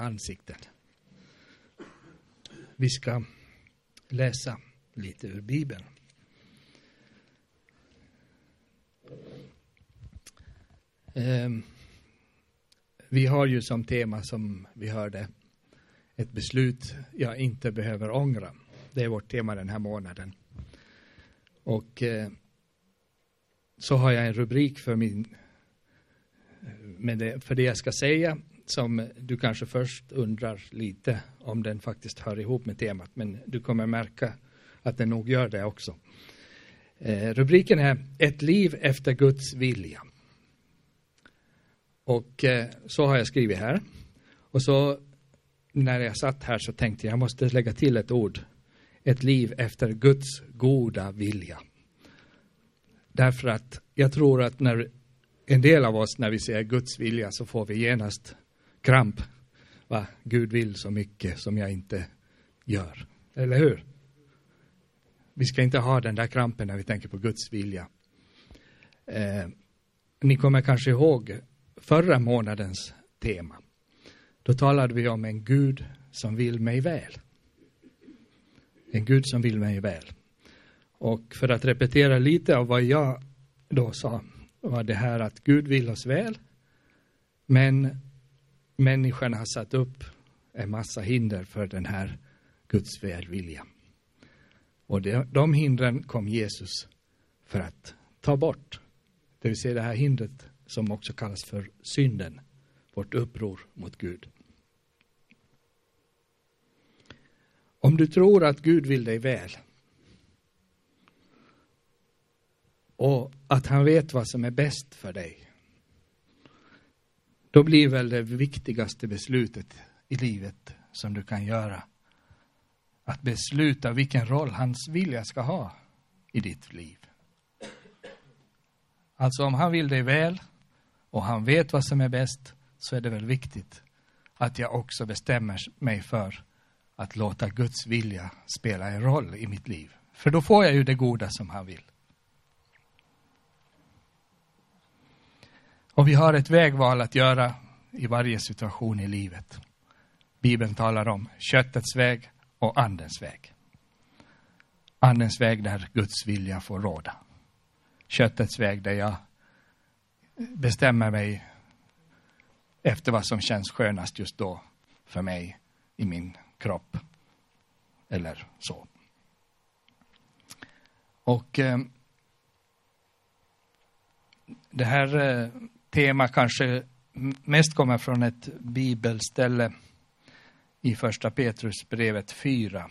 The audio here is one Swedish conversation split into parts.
ansikten. Vi ska läsa lite ur Bibeln. Vi har ju som tema, som vi hörde, ett beslut jag inte behöver ångra. Det är vårt tema den här månaden. Och så har jag en rubrik för för det jag ska säga, som du kanske först undrar lite om den faktiskt hör ihop med temat, men du kommer märka att den nog gör det också. Rubriken är Ett liv efter Guds vilja. Och så har jag skrivit här. Och så när jag satt här så tänkte jag måste lägga till ett ord. Ett liv efter Guds goda vilja. Därför att jag tror att när en del av oss, när vi säger Guds vilja, så får vi genast kramp. Va? Gud vill så mycket som jag inte gör. Eller hur? Vi ska inte ha den där krampen när vi tänker på Guds vilja. Ni kommer kanske ihåg förra månadens tema. Då talade vi om en Gud som vill mig väl. En Gud som vill mig väl. Och för att repetera lite av vad jag då sa, var det här att Gud vill oss väl, men människan har satt upp en massa hinder för den här Guds välvilja. Och de hindren kom Jesus för att ta bort. Det vill säga det här hindret som också kallas för synden, vårt uppror mot Gud. Om du tror att Gud vill dig väl och att han vet vad som är bäst för dig, då blir väl det viktigaste beslutet i livet som du kan göra att besluta vilken roll hans vilja ska ha i ditt liv. Alltså om han vill dig väl och han vet vad som är bäst, så är det väl viktigt att jag också bestämmer mig för att låta Guds vilja spela en roll i mitt liv. För då får jag ju det goda som han vill. Och vi har ett vägval att göra i varje situation i livet. Bibeln talar om köttets väg och andens väg. Andens väg där Guds vilja får råda. Köttets väg där jag bestämmer mig efter vad som känns skönast just då för mig i min kropp. Eller så. Och det här tema kanske mest kommer från ett bibelställe i första Petrusbrevet 4.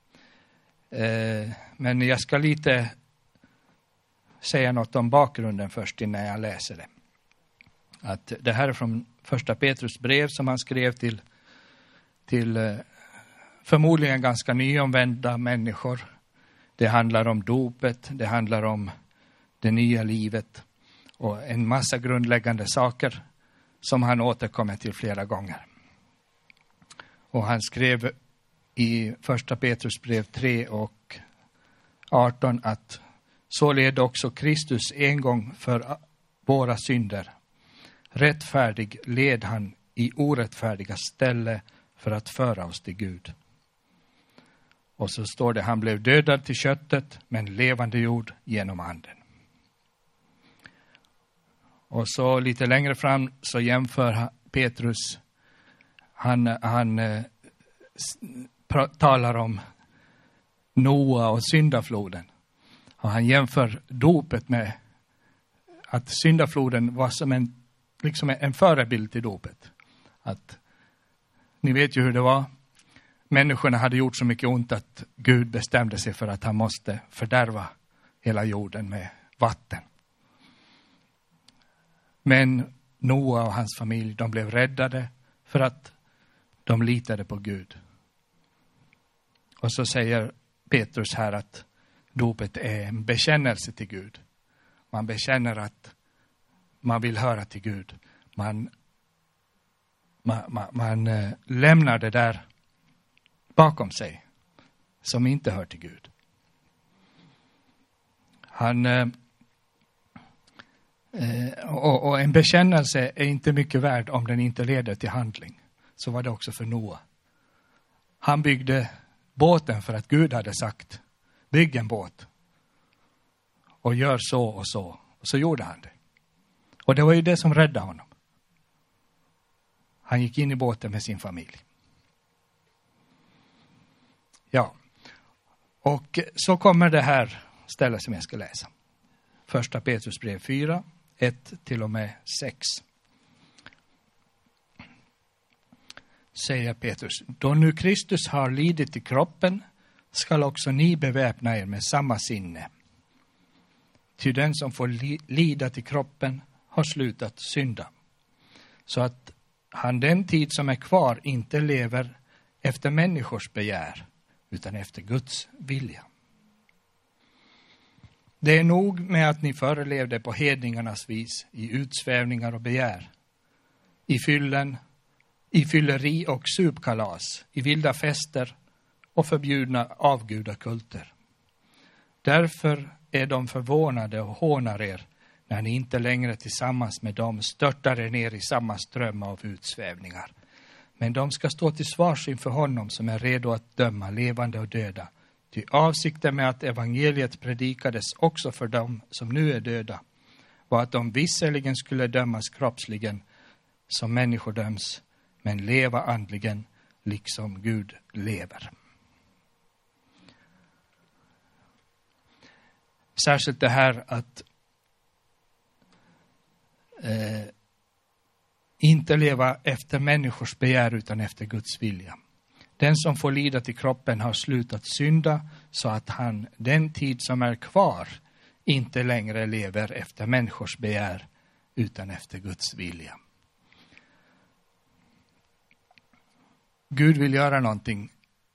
Men jag ska lite säga något om bakgrunden först innan jag läser det. Att det här är från första Petrus brev som han skrev till förmodligen ganska nyomvända människor. Det handlar om dopet, det handlar om det nya livet och en massa grundläggande saker som han återkommer till flera gånger. Och han skrev i första Petrus brev 3 och 18 att så led också Kristus en gång för våra synder. Rättfärdig led han i orättfärdiga ställe för att föra oss till Gud. Och så står det, han blev dödad till köttet men levande gjord genom anden. Och så lite längre fram så jämför Petrus, han talar om Noa och syndafloden. Och han jämför dopet med att syndafloden var som en förebild till dopet. Att ni vet ju hur det var. Människorna hade gjort så mycket ont att Gud bestämde sig för att han måste fördärva hela jorden med vatten. Men Noa och hans familj, de blev räddade för att de litade på Gud. Och så säger Petrus här att dopet är en bekännelse till Gud. Man bekänner att man vill höra till Gud. Man lämnar det där bakom sig som inte hör till Gud. Och en bekännelse är inte mycket värd om den inte leder till handling. så var det också för Noa. Han byggde båten för att Gud hade sagt, bygg en båt. Och gör så och så. Och så gjorde han det. Och det var ju det som räddade honom. Han gick in i båten med sin familj. Ja. Och så kommer det här stället som jag ska läsa. Första Petrus brev 4, 1-6. Säger Petrus, då nu Kristus har lidit i kroppen skall också ni beväpna er med samma sinne. Ty den som får lida till kroppen har slutat synda. Så att han den tid som är kvar inte lever efter människors begär utan efter Guds vilja. Det är nog med att ni förr levde på hedningarnas vis i utsvävningar och begär, i fylleri och supkalas, i vilda fester och förbjudna avgudakulter. Därför är de förvånade och hånar er när ni inte längre tillsammans med dem störtar er ner i samma ström av utsvävningar. Men de ska stå till svars inför honom som är redo att döma levande och döda. Ty avsikten med att evangeliet predikades också för dem som nu är döda var att de visserligen skulle dömas kroppsligen som människor döms, men leva andligen liksom Gud lever. Särskilt det här att inte leva efter människors begär utan efter Guds vilja. Den som får lida till kroppen har slutat synda så att han den tid som är kvar inte längre lever efter människors begär utan efter Guds vilja. Gud vill göra någonting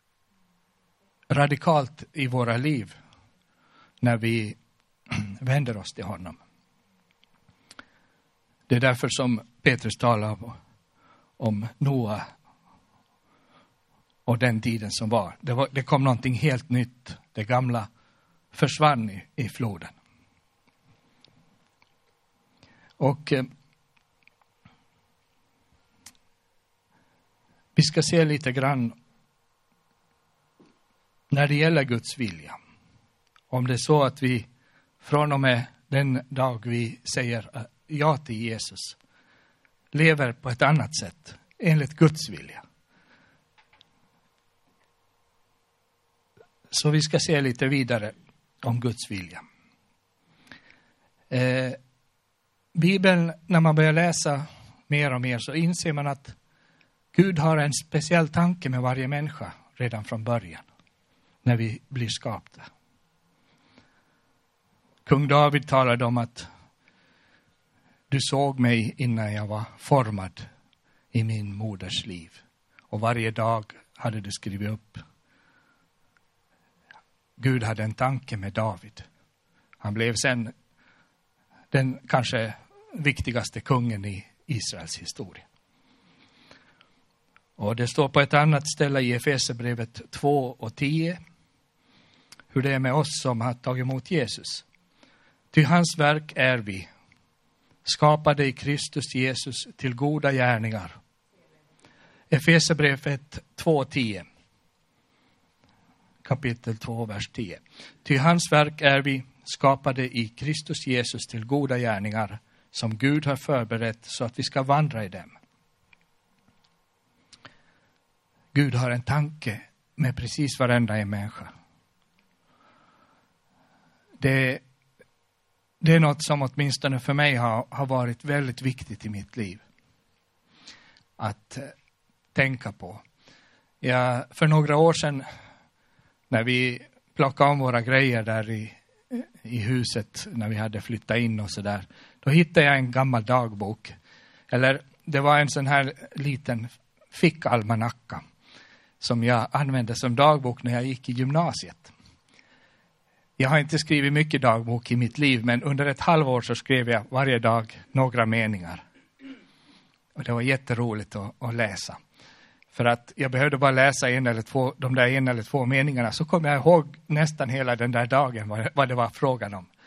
radikalt i våra liv när vi vänder oss till honom. Det är därför som Petrus talar om Noa och den tiden som var. Det kom någonting helt nytt. Det gamla försvann i floden. Och vi ska se lite grann när det gäller Guds vilja. Om det är så att vi från och med den dag vi säger ja till Jesus lever på ett annat sätt enligt Guds vilja. Så vi ska se lite vidare om Guds vilja. Bibeln, när man börjar läsa mer och mer så inser man att Gud har en speciell tanke med varje människa redan från början. När vi blir skapta. Kung David talade om att du såg mig innan jag var formad i min moders liv. Och varje dag hade du skrivit upp. Gud hade en tanke med David. Han blev sen den kanske viktigaste kungen i Israels historia. Och det står på ett annat ställe i Efesierbrevet 2:10 hur det är med oss som har tagit emot Jesus. Ty hans verk är vi, skapade i Kristus Jesus till goda gärningar. Efesierbrevet 2:10. Kapitel 2, vers 10. Ty hans verk är vi, skapade i Kristus Jesus till goda gärningar, som Gud har förberett så att vi ska vandra i dem. Gud har en tanke med precis varenda en människa. Det är något som åtminstone för mig har varit väldigt viktigt i mitt liv. Att tänka på. För några år sedan när vi plockade om våra grejer där i huset när vi hade flyttat in och så där. Då hittade jag en gammal dagbok. Eller det var en sån här liten fickalmanacka som jag använde som dagbok när jag gick i gymnasiet. Jag har inte skrivit mycket dagbok i mitt liv, men under ett halvår så skrev jag varje dag några meningar. Och det var jätteroligt att läsa. För att jag behövde bara läsa en eller två meningarna så kom jag ihåg nästan hela den där dagen vad det var frågan om.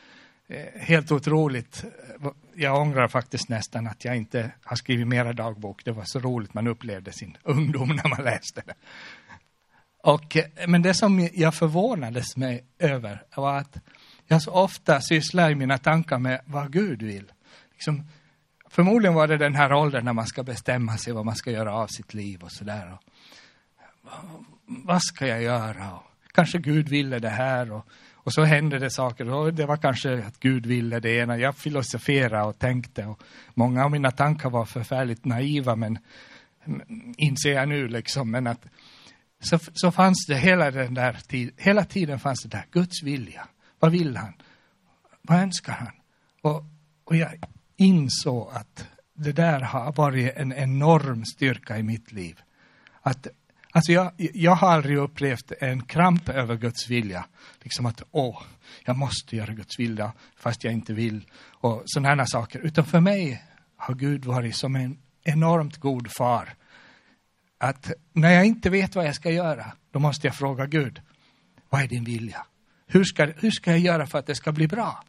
Helt otroligt. Jag ångrar faktiskt nästan att jag inte har skrivit mera dagbok. Det var så roligt, man upplevde sin ungdom när man läste det. Men det som jag förvånades mig över var att jag så ofta sysslar i mina tankar med vad Gud vill. Liksom, förmodligen var det den här åldern när man ska bestämma sig vad man ska göra av sitt liv och sådär. Vad ska jag göra? Kanske Gud ville det här och så hände det saker. Och det var kanske att Gud ville det ena. Jag filosoferade och tänkte. Och många av mina tankar var förfärligt naiva, men inser jag nu liksom. Men att så fanns det hela tiden fanns det där Guds vilja. Vad vill han? Vad önskar han? Och jag insåg att det där har varit en enorm styrka i mitt liv. Alltså jag har aldrig upplevt en kramp över Guds vilja. Liksom att, jag måste göra Guds vilja fast jag inte vill. Och sådana här saker. Utan för mig har Gud varit som en enormt god far. Att när jag inte vet vad jag ska göra, då måste jag fråga Gud. Vad är din vilja? Hur ska jag göra för att det ska bli bra?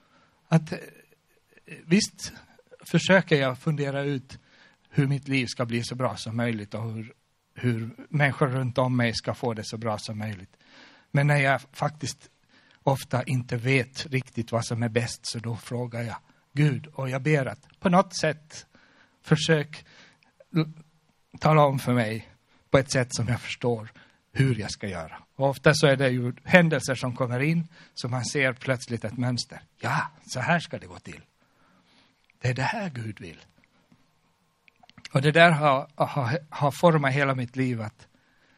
Visst försöker jag fundera ut hur mitt liv ska bli så bra som möjligt. Och hur människor runt om mig ska få det så bra som möjligt. Men när jag faktiskt ofta inte vet riktigt vad som är bäst, så då frågar jag Gud. Och jag ber att på något sätt försök tala om för mig på ett sätt som jag förstår hur jag ska göra. Och ofta så är det ju händelser som kommer in så man ser plötsligt ett mönster. Ja, så här ska det gå till. Det är det här Gud vill. Och det där har format hela mitt liv. Att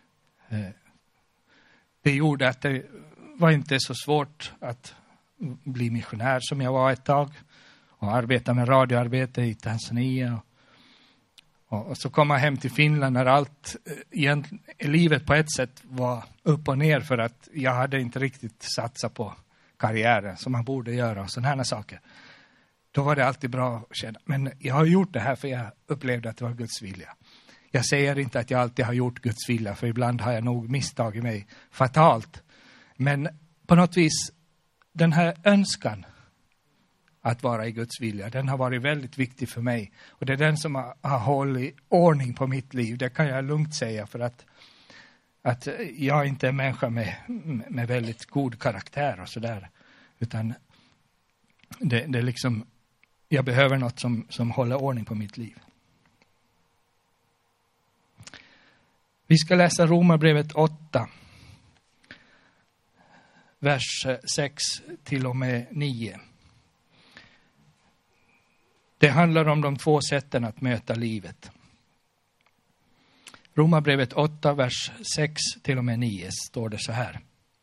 det gjorde att det var inte så svårt att bli missionär som jag var ett tag. Och arbeta med radioarbete i Tanzania. Och så kom jag hem till Finland när allt livet på ett sätt var upp och ner. För att jag hade inte riktigt satsat på karriären som man borde göra och sådana här saker. Då var det alltid bra att känna. Men jag har gjort det här för jag upplevde att det var Guds vilja. Jag säger inte att jag alltid har gjort Guds vilja. För ibland har jag nog misstagit mig fatalt. Men på något vis, den här önskan att vara i Guds vilja, den har varit väldigt viktig för mig. Och det är den som har hållit ordning på mitt liv. Det kan jag lugnt säga, för att jag inte är en människa med väldigt god karaktär och sådär. Utan det är liksom, jag behöver något som håller ordning på mitt liv. Vi ska läsa Romarbrevet 8. Vers 6 till och med 9. Det handlar om de två sätten att möta livet. Romarbrevet 8, vers 6 till och med 9 står det så här.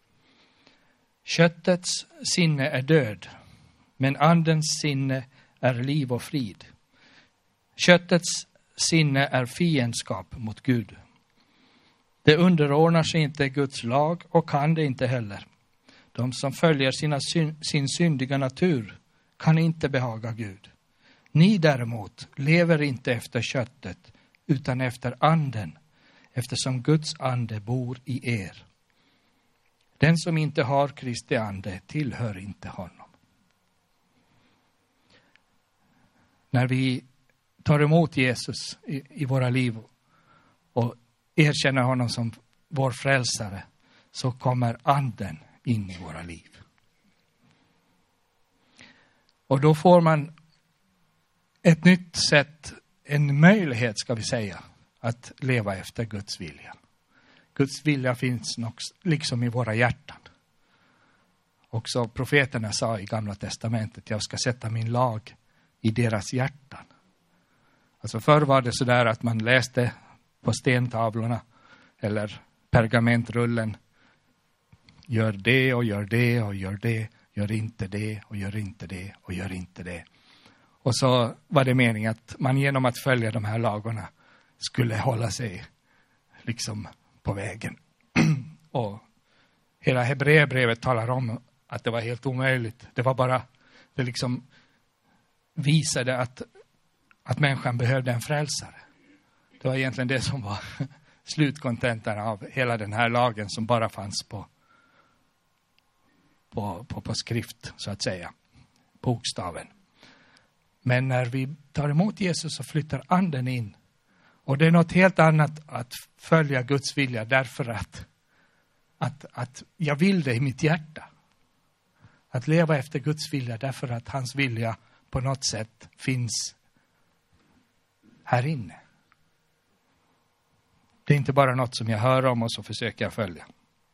Köttets sinne är död, men andens sinne är liv och frid. Köttets sinne är fiendskap mot Gud. Det underordnar sig inte Guds lag och kan det inte heller. De som följer sin syndiga natur kan inte behaga Gud. Ni däremot lever inte efter köttet utan efter anden, eftersom Guds ande bor i er. Den som inte har Kristi ande tillhör inte honom. När vi tar emot Jesus i våra liv och erkänner honom som vår frälsare, så kommer anden in i våra liv. Och då får man ett nytt sätt, en möjlighet ska vi säga, att leva efter Guds vilja. Guds vilja finns liksom i våra hjärtan. Också profeterna sa i Gamla testamentet, jag ska sätta min lag i deras hjärtan. Alltså förr var det så där att man läste på stentavlorna eller pergamentrullen. Gör det och gör det och gör det. Gör inte det och gör inte det och gör inte det. Och så var det meningen att man genom att följa de här lagarna skulle hålla sig liksom på vägen. Och hela Hebreerbrevet talar om att det var helt omöjligt. Det var bara, det liksom visade att människan behövde en frälsare. Det var egentligen det som var slutkontentan av hela den här lagen som bara fanns på skrift, så att säga. bokstaven. Men när vi tar emot Jesus så flyttar anden in. Och det är något helt annat att följa Guds vilja därför att jag vill det i mitt hjärta. Att leva efter Guds vilja därför att hans vilja på något sätt finns här inne. Det är inte bara något som jag hör om och så försöker jag följa.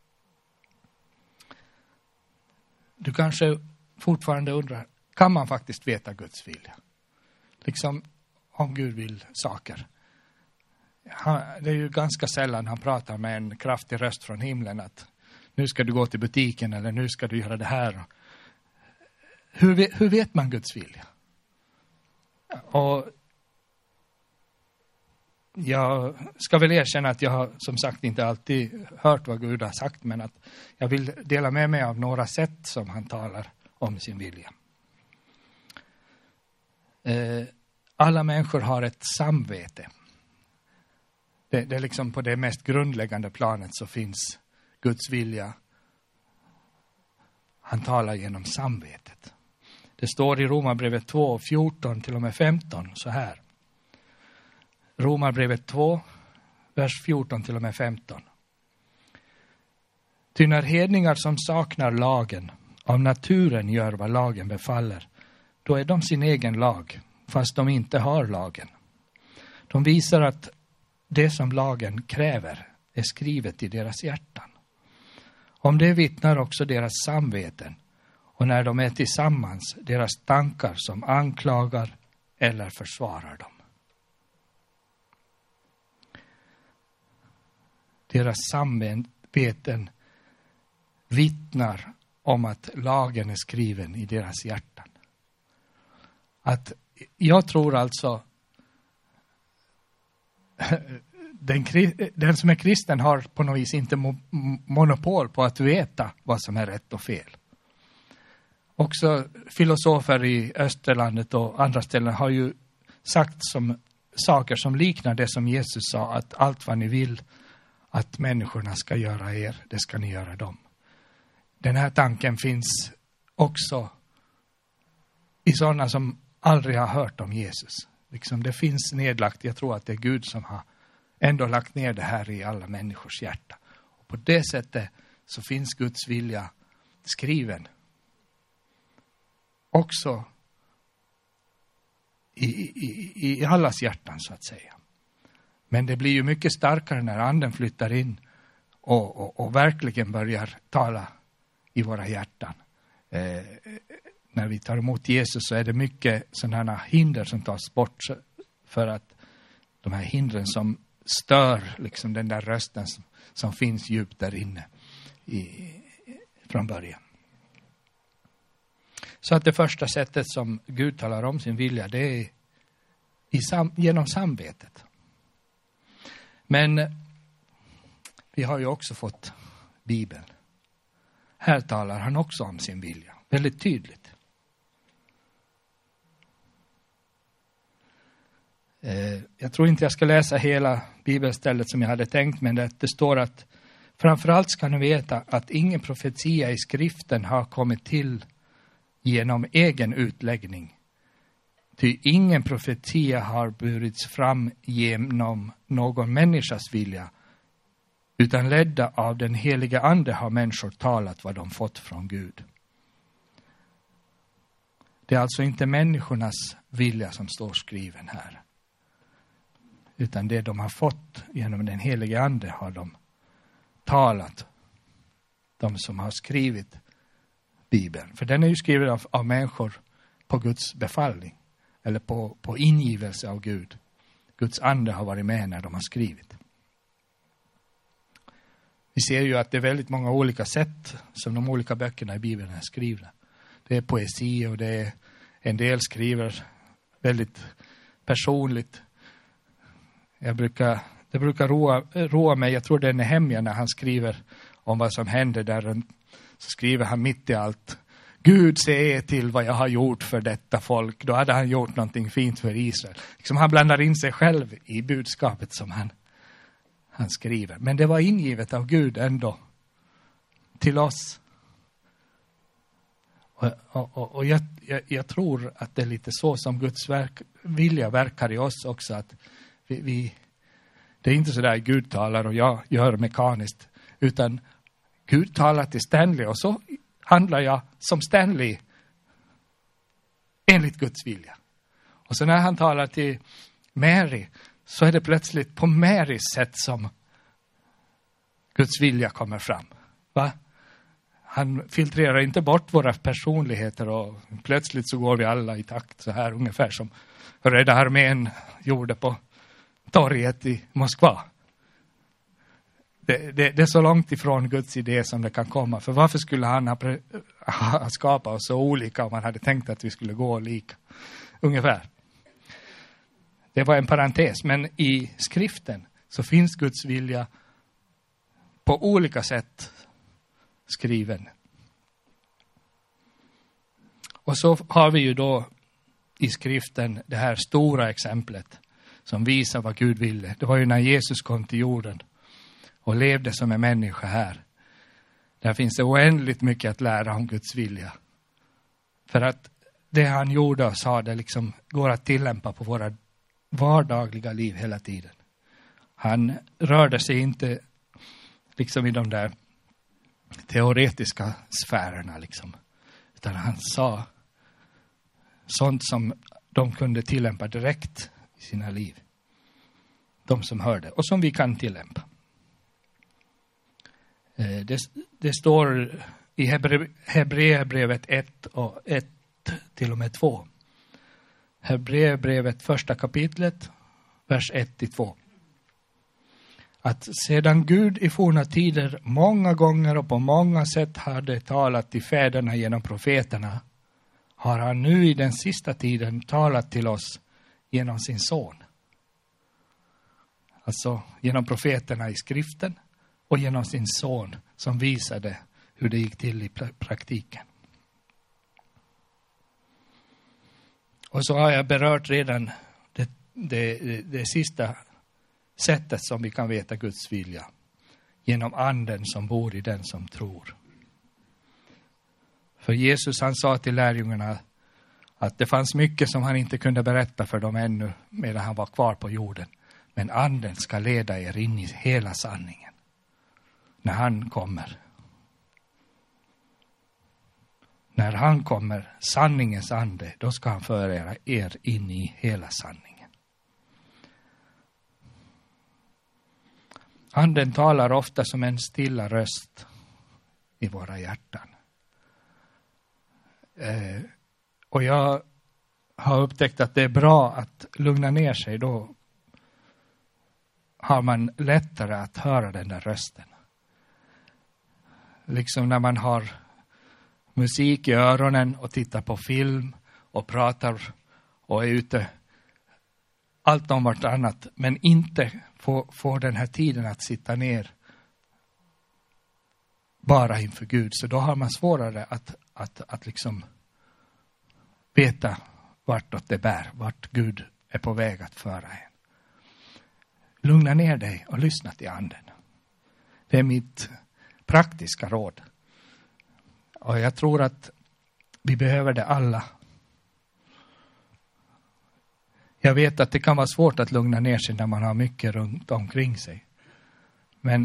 Du kanske fortfarande undrar, kan man faktiskt veta Guds vilja? Liksom om Gud vill saker. Det är ju ganska sällan han pratar med en kraftig röst från himlen att nu ska du gå till butiken eller nu ska du göra det här. Hur vet man Guds vilja? Och jag ska väl erkänna att jag har som sagt inte alltid hört vad Gud har sagt, men att jag vill dela med mig av några sätt som han talar om sin vilja. Alla människor har ett samvete. Det är liksom på det mest grundläggande planet så finns Guds vilja. Han talar genom samvetet. Det står i Romarbrevet 2, 14 till och med 15 så här. Romarbrevet 2, vers 14 till och med 15. Ty när hedningar som saknar lagen av naturen gör vad lagen befaller, då är de sin egen lag, fast de inte har lagen. De visar att det som lagen kräver är skrivet i deras hjärtan. Om det vittnar också deras samveten, och när de är tillsammans deras tankar som anklagar eller försvarar dem. Deras samveten vittnar om att lagen är skriven i deras hjärtan. Att jag tror alltså den som är kristen har på något vis inte monopol på att veta vad som är rätt och fel. Också filosofer i Österlandet och andra ställen har ju sagt som saker som liknar det som Jesus sa, att allt vad ni vill att människorna ska göra er, det ska ni göra dem. Den här tanken finns också i sådana som aldrig har hört om Jesus. Liksom det finns nedlagt, jag tror att det är Gud som har ändå lagt ner det här i alla människors hjärta. Och på det sättet så finns Guds vilja skriven också i allas hjärtan så att säga. Men det blir ju mycket starkare när anden flyttar in och verkligen börjar tala i våra hjärtan. När vi tar emot Jesus så är det mycket sådana hinder som tas bort, för att de här hindren som stör liksom den där rösten som finns djupt där inne från början. Så att det första sättet som Gud talar om sin vilja, det är genom samvetet. Men vi har ju också fått Bibeln. Här talar han också om sin vilja, väldigt tydligt. Jag tror inte jag ska läsa hela bibelstället som jag hade tänkt, men det står att framförallt ska ni veta att ingen profetia i skriften har kommit till genom egen utläggning. Ty ingen profetia har burits fram genom någon människas vilja, utan ledda av den heliga ande har människor talat vad de fått från Gud. Det är alltså inte människornas vilja som står skriven här, utan det de har fått genom den heliga ande har de talat, de som har skrivit Bibeln. För den är ju skriven av människor på Guds befallning, eller på ingivelse av Gud. Guds ande har varit med när de har skrivit. Vi ser ju att det är väldigt många olika sätt som de olika böckerna i Bibeln är skrivna. Det är poesi och det är en del skriver väldigt personligt. Det brukar roa mig, jag tror det är Nehemja när han skriver om vad som hände där. Så skriver han mitt i allt: Gud se till vad jag har gjort för detta folk. Då hade han gjort någonting fint för Israel. Liksom han blandar in sig själv i budskapet som han skriver. Men det var ingivet av Gud ändå till oss. Och jag tror att det är lite så som Guds vilja verkar i oss också. Att vi det är inte så där Gud talar och jag gör mekaniskt. Utan Gud talar till Stanley och så handlar jag som Stanley enligt Guds vilja. Och så när han talar till Mary så är det plötsligt på Marys sätt som Guds vilja kommer fram. Va? Han filtrerar inte bort våra personligheter och plötsligt så går vi alla i takt så här ungefär som Röda armén gjorde på torget i Moskva. Det är så långt ifrån Guds idé som det kan komma. För varför skulle han ha skapat oss så olika om han hade tänkt att vi skulle gå lika? Ungefär. Det var en parentes, men i skriften så finns Guds vilja på olika sätt skriven. Och så har vi ju då i skriften det här stora exemplet som visar vad Gud ville. Det var ju när Jesus kom till jorden och levde som en människa här. Där finns det oändligt mycket att lära om Guds vilja. För att det han gjorde och sa, det liksom går att tillämpa på våra vardagliga liv hela tiden. Han rörde sig inte liksom i de där teoretiska sfärerna liksom. Utan han sa sånt som de kunde tillämpa direkt i sina liv. De som hörde och som vi kan tillämpa. Det står i Hebreerbrevet 1 och 1 till och med 2. Hebreerbrevet första kapitlet, vers 1-2. Att sedan Gud i forna tider många gånger och på många sätt hade talat till fäderna genom profeterna, har han nu i den sista tiden talat till oss genom sin son. Alltså genom profeterna i skriften och genom sin son som visade hur det gick till i praktiken. Och så har jag berört redan det sista sättet som vi kan veta Guds vilja. Genom anden som bor i den som tror. För Jesus han sa till lärjungarna att det fanns mycket som han inte kunde berätta för dem ännu medan han var kvar på jorden. Men anden ska leda er in i hela sanningen. När han kommer. När han kommer, sanningens ande, då ska han föra er in i hela sanningen. Anden talar ofta som en stilla röst i våra hjärtan. Och jag har upptäckt att det är bra att lugna ner sig. Då har man lättare att höra den där rösten. Liksom när man har musik i öronen och tittar på film och pratar och är ute allt om vartannat, men inte får den här tiden att sitta ner bara inför Gud. Så då har man svårare att liksom veta vartåt det bär, vart Gud är på väg att föra en. Lugna ner dig och lyssna till anden. Det är mitt praktiska råd. Och jag tror att vi behöver det alla. Jag vet att det kan vara svårt att lugna ner sig när man har mycket runt omkring sig. Men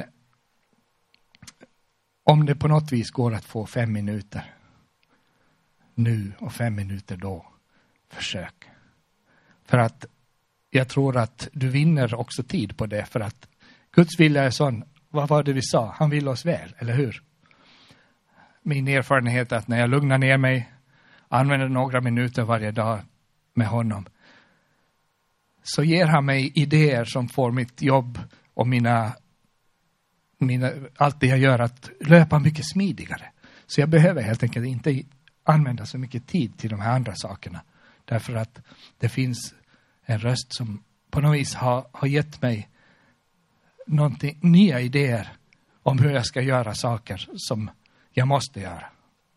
om det på något vis går att få 5 minuter nu och 5 minuter då, försök. För att jag tror att du vinner också tid på det. För att Guds vilja är sån, vad var det vi sa? Han vill oss väl, eller hur? Min erfarenhet är att när jag lugnar ner mig, använder några minuter varje dag med honom, så ger han mig idéer som får mitt jobb och allt det jag gör att löpa mycket smidigare. Så jag behöver helt enkelt inte använda så mycket tid till de här andra sakerna. Därför att det finns en röst som på något vis har gett mig nya idéer om hur jag ska göra saker som jag måste göra.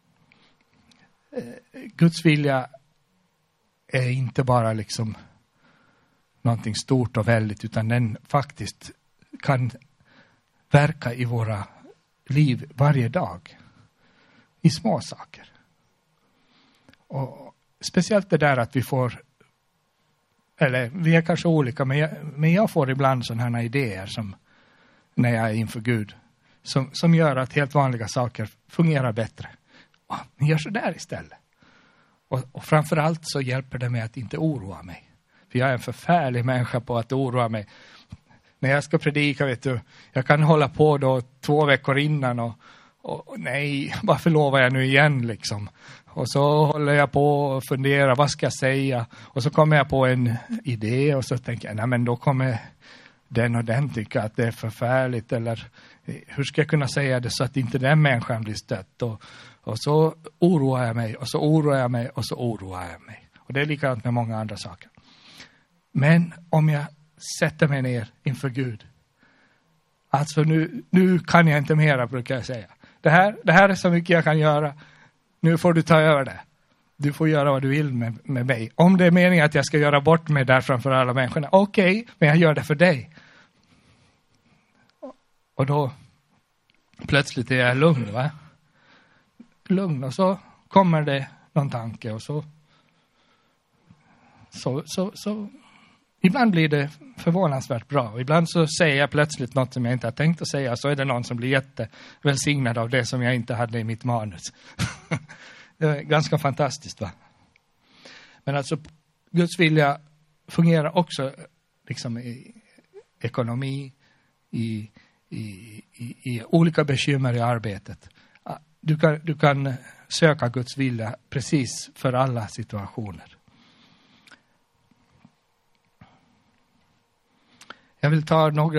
Guds vilja är inte bara liksom någonting stort och väldigt, utan den faktiskt kan verka i våra liv varje dag. I små saker. Och speciellt det där att vi får, eller vi är kanske olika, men jag får ibland sådana här idéer som när jag är inför Gud. Som gör att helt vanliga saker fungerar bättre. Men gör så där istället. Och framförallt så hjälper det mig att inte oroa mig. För jag är en förfärlig människa på att oroa mig. När jag ska predika, vet du, jag kan hålla på då 2 veckor innan och nej, varför lovar jag nu igen liksom? Och så håller jag på och funderar, vad ska jag säga? Och så kommer jag på en idé och så tänker jag, nej men då kommer den och den tycka att det är förfärligt. Eller hur ska jag kunna säga det så att inte den människan blir stött? Och så oroar jag mig och så oroar jag mig och så oroar jag mig. Och det är likadant med många andra saker. Men om jag sätter mig ner inför Gud. Alltså nu kan jag inte mera, brukar jag säga. Det här är så mycket jag kan göra. Nu får du ta över det. Du får göra vad du vill med mig. Om det är meningen att jag ska göra bort mig där framför alla människorna. Okej, men jag gör det för dig. Och då plötsligt är jag lugn, va? Lugn, och så kommer det någon tanke och så ibland blir det förvånansvärt bra. Och ibland så säger jag plötsligt något som jag inte har tänkt att säga. Så är det någon som blir jättevälsignad av det som jag inte hade i mitt manus. Det är ganska fantastiskt, va? Men alltså Guds vilja fungerar också liksom i ekonomi, i olika bekymmer i arbetet. Du kan söka Guds vilja precis för alla situationer. Jag vill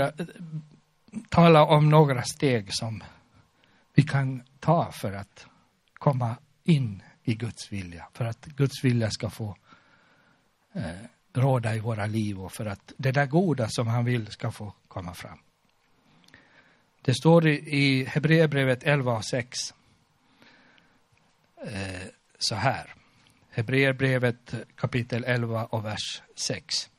tala om några steg som vi kan ta för att komma in i Guds vilja. För att Guds vilja ska få råda i våra liv och för att det där goda som han vill ska få komma fram. Det står i Hebreerbrevet 11:6 så här. Hebreerbrevet kapitel 11 och vers 6.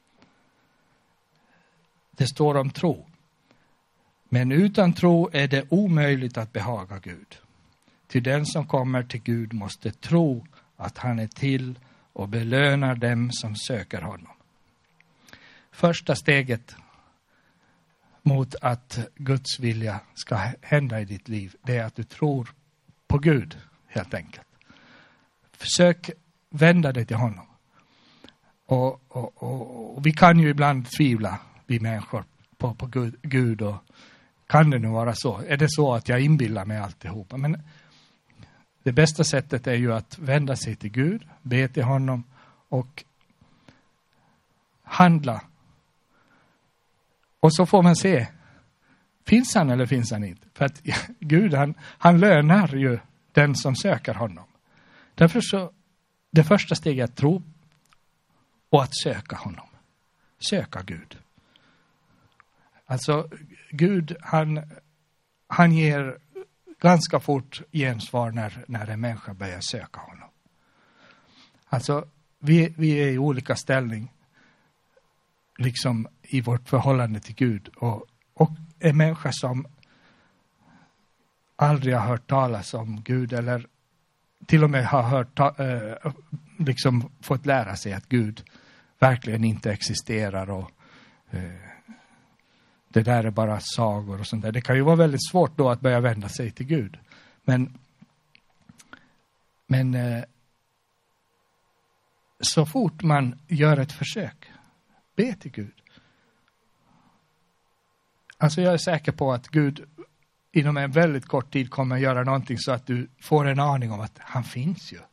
Det står om tro. Men utan tro är det omöjligt att behaga Gud. Till den som kommer till Gud måste tro att han är till och belönar dem som söker honom. Första steget mot att Guds vilja ska hända i ditt liv, det är att du tror på Gud, helt enkelt. Försök vända dig till honom. Och vi kan ju ibland tvivla, vi människor, på Gud. Och kan det nu vara så? Är det så att jag inbillar mig alltihopa? Men det bästa sättet är ju att vända sig till Gud, be till honom och handla. Och så får man se, finns han eller finns han inte? För att Gud, han lönar ju den som söker honom. Därför så, det första steget är att tro och att söka honom. Söka Gud. Alltså Gud, han ger ganska fort gensvar när en människa börjar söka honom. Alltså vi är i olika ställning liksom i vårt förhållande till Gud. Och en människa som aldrig har hört talas om Gud eller till och med har liksom fått lära sig att Gud verkligen inte existerar och det där är bara sagor och sånt där. Det kan ju vara väldigt svårt då att börja vända sig till Gud. Men så fort man gör ett försök, be till Gud. Alltså jag är säker på att Gud inom en väldigt kort tid kommer att göra någonting så att du får en aning om att han finns ju.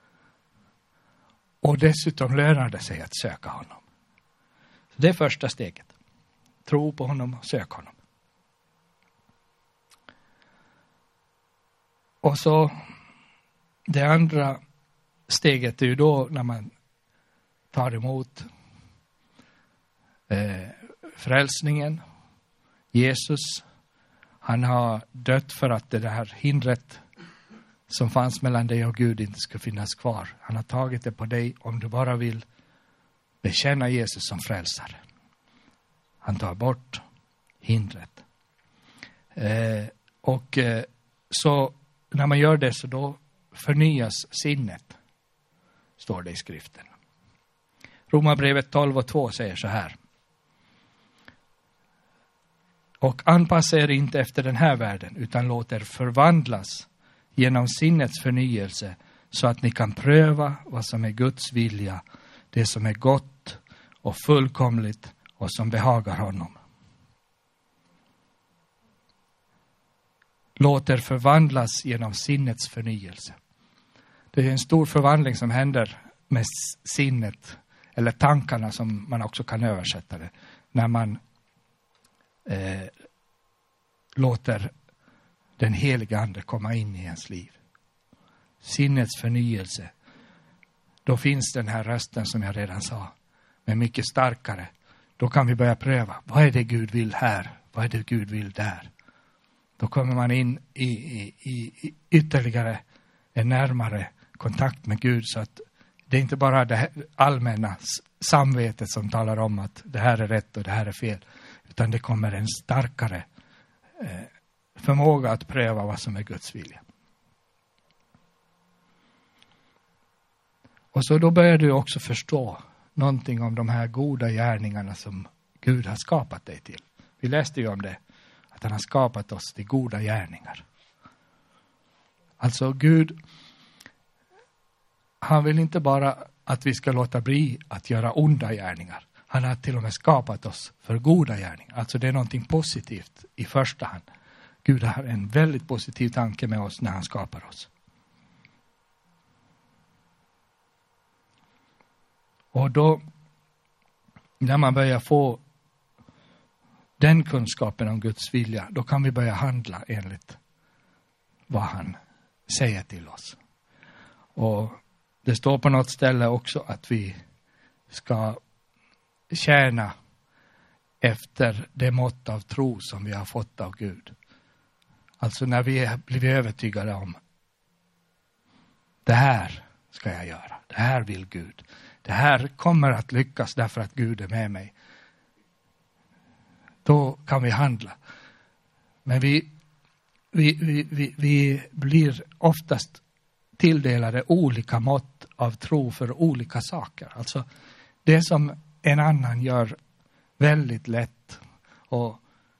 Och dessutom lönar det sig att söka honom. Så det är första steget. Tro på honom och sök honom. Och så det andra steget är ju då när man tar emot frälsningen. Jesus, han har dött för att det här hindret som fanns mellan dig och Gud inte ska finnas kvar. Han har tagit det på dig om du bara vill bekänna Jesus som frälsare. Han tar bort hindret. Så när man gör det så då förnyas sinnet. står det i skriften. Romarbrevet 12:2 säger så här. Och anpassa er inte efter den här världen, utan låt er förvandlas genom sinnets förnyelse, så att ni kan pröva vad som är Guds vilja, det som är gott och fullkomligt och som behagar honom. Låt er förvandlas genom sinnets förnyelse. Det är en stor förvandling som händer med sinnet, eller tankarna som man också kan översätta det, när man låter den heliga ande komma in i ens liv. Sinnets förnyelse. Då finns den här rösten som jag redan sa, men mycket starkare. Då kan vi börja pröva. Vad är det Gud vill här? Vad är det Gud vill där? Då kommer man in i ytterligare en närmare kontakt med Gud, så att det är inte bara det allmänna samvetet som talar om att det här är rätt och det här är fel, utan det kommer en starkare förmåga att pröva vad som är Guds vilja. Och så då börjar du också förstå någonting om de här goda gärningarna som Gud har skapat dig till. Vi läste ju om det, att han har skapat oss till goda gärningar. Alltså Gud, han vill inte bara att vi ska låta bli att göra onda gärningar. Han har till och med skapat oss för goda gärningar. Alltså det är någonting positivt i första hand. Gud har en väldigt positiv tanke med oss när han skapar oss. Och då, när man börjar få den kunskapen om Guds vilja, då kan vi börja handla enligt vad han säger till oss. Och det står på något ställe också att vi ska tjäna efter det mått av tro som vi har fått av Gud. Alltså när vi har blivit övertygade om det här ska jag göra, det här vill Gud. Det här kommer att lyckas därför att Gud är med mig. Då kan vi handla. Men vi blir oftast tilldelade olika mått av tro för olika saker. Alltså det som en annan gör väldigt lätt, och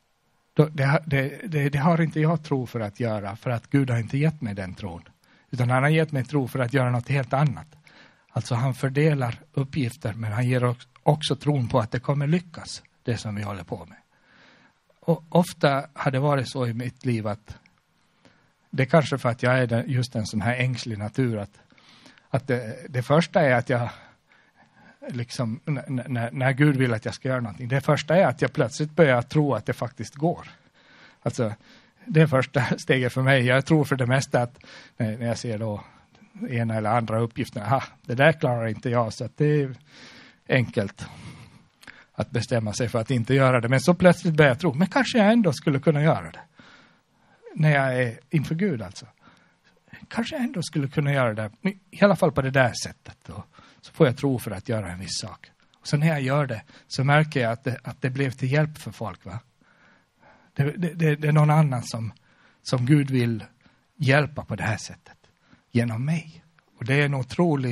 det har inte jag tro för att göra, för att Gud har inte gett mig den tron. Utan han har gett mig tro för att göra något helt annat. Alltså han fördelar uppgifter, men han ger också tron på att det kommer lyckas, det som vi håller på med. Och ofta har det varit så i mitt liv att det är kanske för att jag är just en sån här ängslig natur, att det första är att jag liksom, när Gud vill att jag ska göra någonting, det första är att jag plötsligt börjar tro att det faktiskt går. Alltså det är första steget för mig. Jag tror för det mesta att när jag ser då ena eller andra uppgifterna, det där klarar inte jag, så att det är enkelt att bestämma sig för att inte göra det. Men så plötsligt börjar jag tro, men kanske jag ändå skulle kunna göra det. När jag är inför Gud alltså. Kanske jag ändå skulle kunna göra det, i alla fall på det där sättet. Och så får jag tro för att göra en viss sak. Och så när jag gör det så märker jag att det blev till hjälp för folk, va? Det är någon annan som Gud vill hjälpa på det här sättet. Genom mig. Och det är en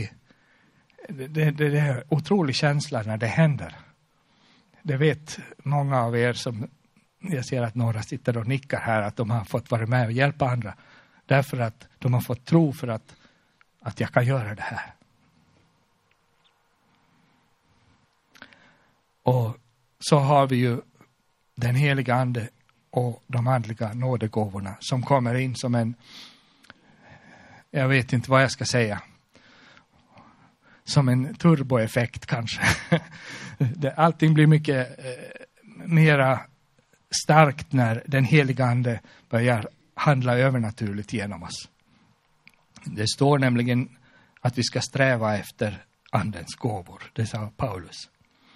otrolig känsla när det händer. Det vet många av er, som jag ser att några sitter och nickar här, att de har fått vara med och hjälpa andra. Därför att de har fått tro för att jag kan göra det här. Och så har vi ju den heliga ande och de andliga nådegåvorna som kommer in som en, jag vet inte vad jag ska säga, som en turboeffekt kanske. Allting blir mycket mera starkt när den heliga ande börjar handla övernaturligt genom oss. Det står nämligen att vi ska sträva efter andens gåvor. Det sa Paulus.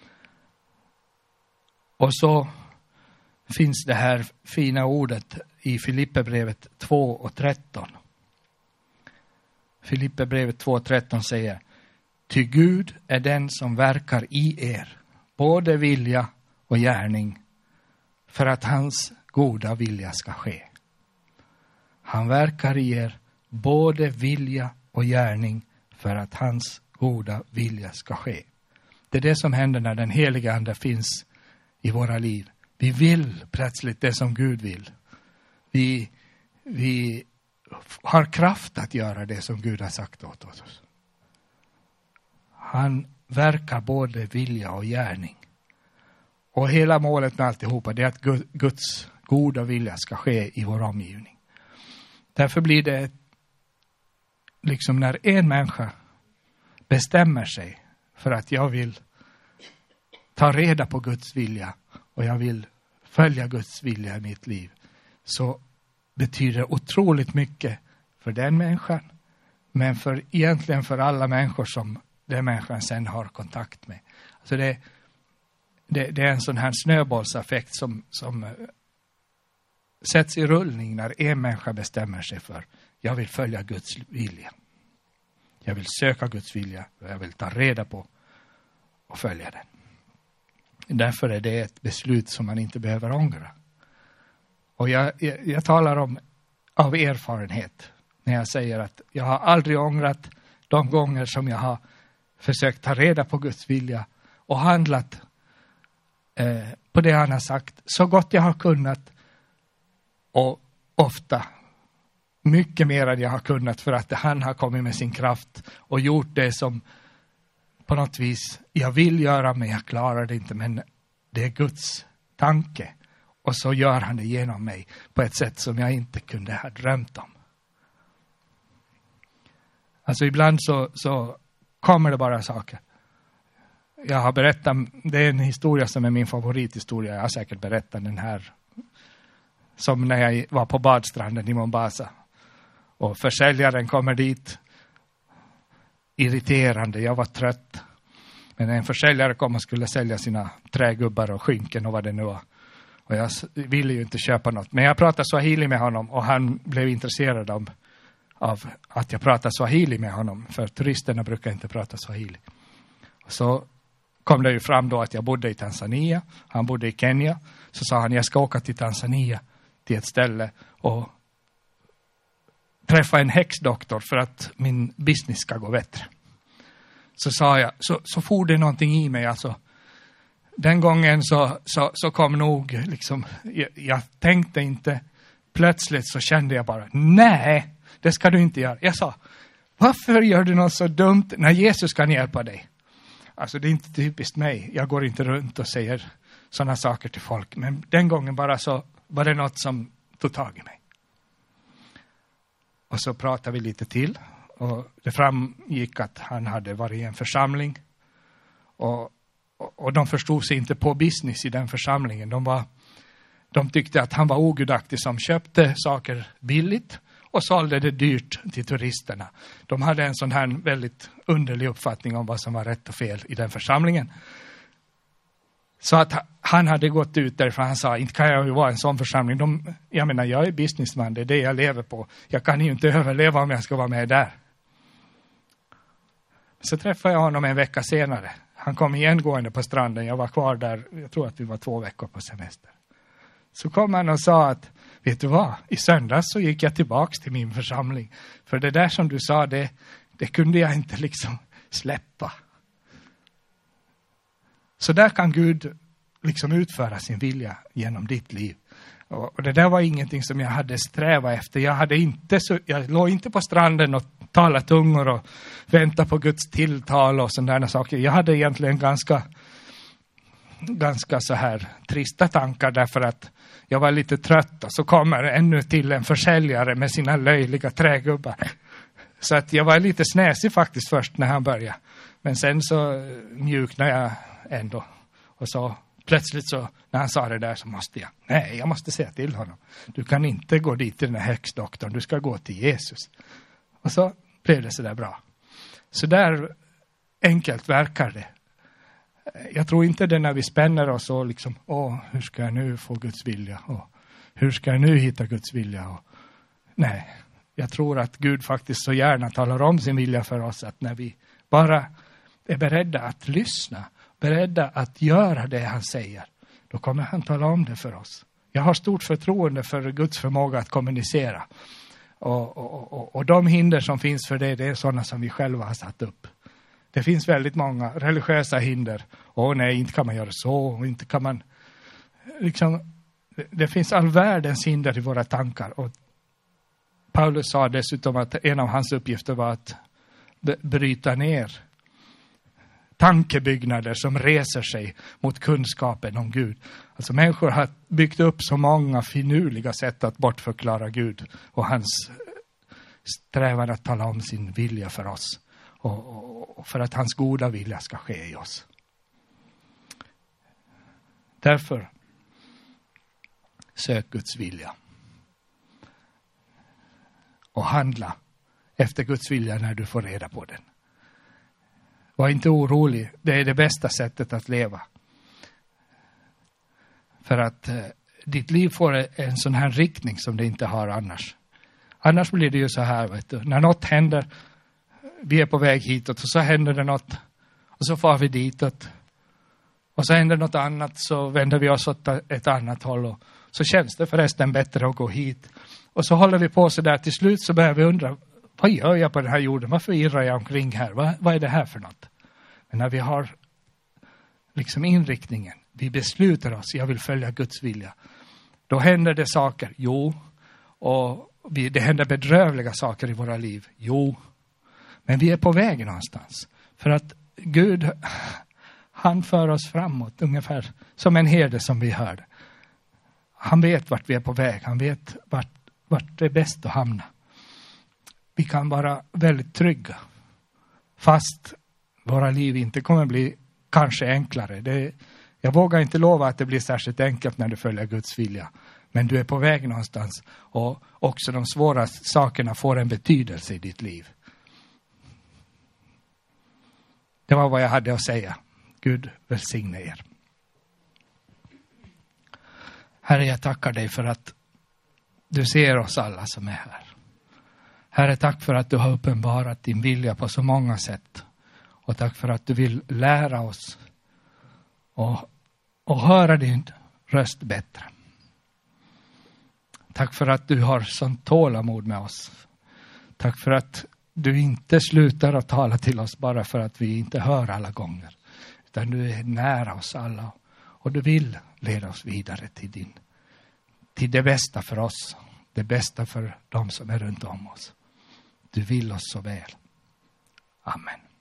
Och så finns det här fina ordet i Filipperbrevet 2:13. Filipperbrevet 2:13 säger: Ty Gud är den som verkar i er, både vilja och gärning, för att hans goda vilja ska ske. Han verkar i er, både vilja och gärning, för att hans goda vilja ska ske. Det är det som händer när den heliga ande finns i våra liv. Vi vill plötsligt det som Gud vill. Vi har kraft att göra det som Gud har sagt åt oss. Han verkar både vilja och gärning. Och hela målet med alltihopa är att Guds goda vilja ska ske i vår omgivning. Därför blir det liksom när en människa bestämmer sig för att jag vill ta reda på Guds vilja och jag vill följa Guds vilja i mitt liv, så betyder det otroligt mycket för den människan, men egentligen för alla människor som den människan sen har kontakt med. Alltså det är en sån här snöbollseffekt som sätts i rullning när en människa bestämmer sig för jag vill följa Guds vilja. Jag vill söka Guds vilja och jag vill ta reda på och följa den. Därför är det ett beslut som man inte behöver ångra. Och jag talar av erfarenhet när jag säger att jag har aldrig ångrat de gånger som jag har försökt ta reda på Guds vilja och handlat på det han har sagt så gott jag har kunnat, och ofta mycket mer än jag har kunnat, för att han har kommit med sin kraft och gjort det som på något vis jag vill göra, men jag klarar det inte, men det är Guds tanke och så gör han det genom mig på ett sätt som jag inte kunde ha drömt om. Alltså ibland så kommer det bara saker. Jag har berättat, det är en historia som är min favorithistoria. Jag har säkert berättat den här. Som när jag var på badstranden i Mombasa. Och försäljaren kommer dit. Irriterande, jag var trött. Men en försäljare kom och skulle sälja sina trägubbar och skynken och vad det nu var. Och jag ville ju inte köpa något. Men jag pratade swahili med honom och han blev intresserad av att jag pratade swahili med honom. För turisterna brukar inte prata swahili. Så kom det ju fram då att jag bodde i Tanzania. Han bodde i Kenya. Så sa han, jag ska åka till Tanzania till ett ställe och träffa en häxdoktor för att min business ska gå bättre. Så sa jag, så får det någonting i mig. Alltså, den gången så kom nog liksom, jag tänkte inte, plötsligt så kände jag bara, nej, det ska du inte göra. Jag sa, varför gör du något så dumt när Jesus kan hjälpa dig? Alltså det är inte typiskt mig. Jag går inte runt och säger sådana saker till folk. Men den gången bara så var det något som tog tag i mig. Och så pratade vi lite till. Och det framgick att han hade varit i en församling. Och de förstod sig inte på business i den församlingen. De tyckte att han var ogudaktig som köpte saker billigt och sålde det dyrt till turisterna. De hade en sån här väldigt underlig uppfattning om vad som var rätt och fel i den församlingen. Så att han hade gått ut därför han sa, inte kan jag ju vara en sån församling. Jag menar, jag är businessman, det är det jag lever på. Jag kan ju inte överleva om jag ska vara med där. Så träffade jag honom en vecka senare. Han kom igen gående på stranden. Jag var kvar där, jag tror att vi var 2 veckor på semester. Så kom han och sa att, vet du vad, i söndags så gick jag tillbaks till min församling. För det där som du sa, det kunde jag inte liksom släppa. Så där kan Gud liksom utföra sin vilja genom ditt liv. Och det där var ingenting som jag hade strävat efter. Jag låg inte på stranden och talade tungor och väntade på Guds tilltal och sådana saker. Jag hade egentligen ganska så här trista tankar därför att jag var lite trött. Och så kommer ännu till en försäljare med sina löjliga trägubbar. Så att jag var lite snäsig faktiskt först när han började. Men sen så mjuknade jag ändå. Och så plötsligt så när han sa det där så måste jag måste säga till honom. Du kan inte gå dit till den här häxdoktorn. Du ska gå till Jesus. Och så blev det så där bra. Så där enkelt verkar det. Jag tror inte det när vi spänner oss och liksom, hur ska jag nu få Guds vilja? Och hur ska jag nu hitta Guds vilja? Nej, jag tror att Gud faktiskt så gärna talar om sin vilja för oss. Att när vi bara är beredda att lyssna, beredda att göra det han säger, då kommer han tala om det för oss. Jag har stort förtroende för Guds förmåga att kommunicera. Och de hinder som finns för det är sådana som vi själva har satt upp. Det finns väldigt många religiösa hinder. Nej, inte kan man göra så. Inte kan man... Det finns all världens hinder i våra tankar. Och Paulus sa dessutom att en av hans uppgifter var att bryta ner tankebyggnader som reser sig mot kunskapen om Gud. Alltså människor har byggt upp så många finurliga sätt att bortförklara Gud och hans strävan att tala om sin vilja för oss. Och för att hans goda vilja ska ske i oss. Därför sök Guds vilja. Och handla efter Guds vilja när du får reda på den. Var inte orolig. Det är det bästa sättet att leva. För att ditt liv får en sån här riktning som det inte har annars. Annars blir det ju så här, vet du. När något händer, vi är på väg hitåt och så händer det något. Och så far vi ditåt. Och så händer något annat, så vänder vi oss åt ett annat håll. Och så känns det förresten bättre att gå hit. Och så håller vi på så där. Till slut så börjar vi undra, vad gör jag på den här jorden? Varför irrar jag omkring här? Vad är det här för något? Men när vi har liksom inriktningen, vi beslutar oss, jag vill följa Guds vilja. Då händer det saker, och det händer bedrövliga saker i våra liv, men vi är på väg någonstans. För att Gud, han för oss framåt, ungefär som en herde som vi hörde. Han vet vart vi är på väg, han vet vart det är bäst att hamna. Vi kan vara väldigt trygga, fast våra liv inte kommer bli kanske enklare. Jag vågar inte lova att det blir särskilt enkelt när du följer Guds vilja. Men du är på väg någonstans, och också de svåra sakerna får en betydelse i ditt liv. Det var vad jag hade att säga. Gud välsigne er. Herre, jag tackar dig för att du ser oss alla som är här. Herre, tack för att du har uppenbarat din vilja på så många sätt. Och tack för att du vill lära oss och höra din röst bättre. Tack för att du har sånt tålamod med oss. Tack för att du inte slutar att tala till oss bara för att vi inte hör alla gånger. Utan du är nära oss alla. Och du vill leda oss vidare till det bästa för oss. Det bästa för de som är runt om oss. Du vill oss så väl. Amen.